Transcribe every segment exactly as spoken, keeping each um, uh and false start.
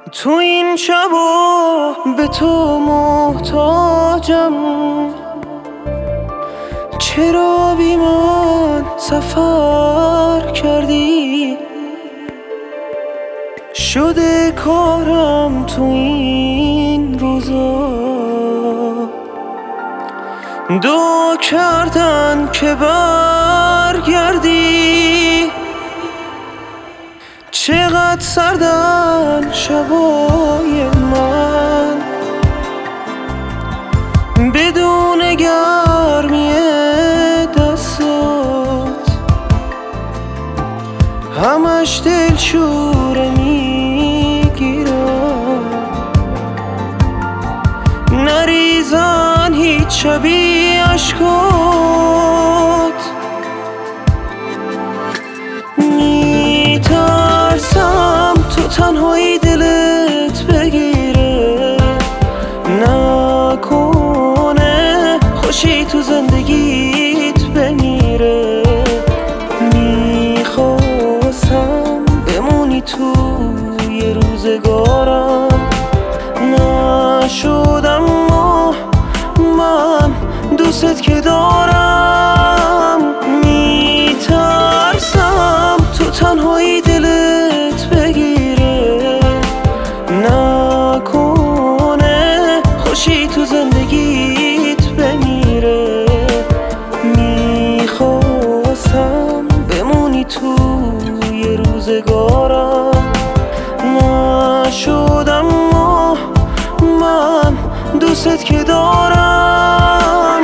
تو این شبا به تو محتاجم، چرا بی من سفر کردی؟ شده کارم تو این روزا دعا کردن که برگردی. چقدر سردن شبای من بدون گرمی دستات، همش دلشوره میگیرم، نریزن هیچ شبی عشقات. میترسم تو تنهایی دلت بگیره، نکنه خوشی تو زندگیت بمیره. میخواستم بمونی توی روزگارم، نشد اما من دوست که دارم. میترسم تو تنهایی دلت بگیره، نکنه خوشی تو زندگیت بمیره. میخواستم بمونی توی روزگارم، نشد اما من دوست که دارم.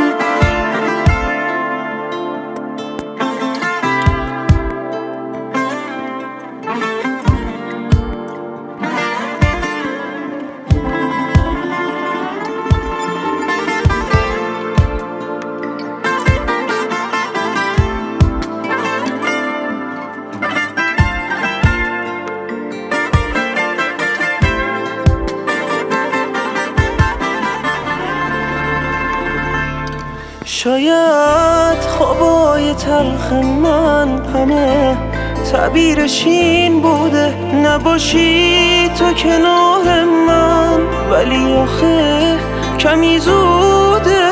شاید خوابای تلخ من همه تعبیرش این بوده، نباشی تو کنار من، ولی آخه کمی زوده.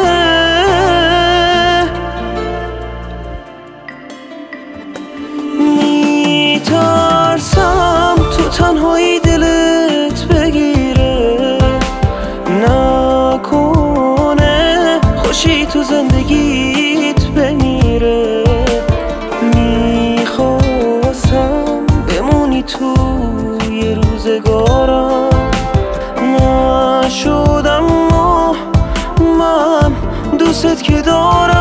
میترسم تو تنهایی دلت بگیره، نکنه خوشی تو زندگیت بمیره. میخواستم بمونی توی روزگارم، نشد اما من دوست که دارم.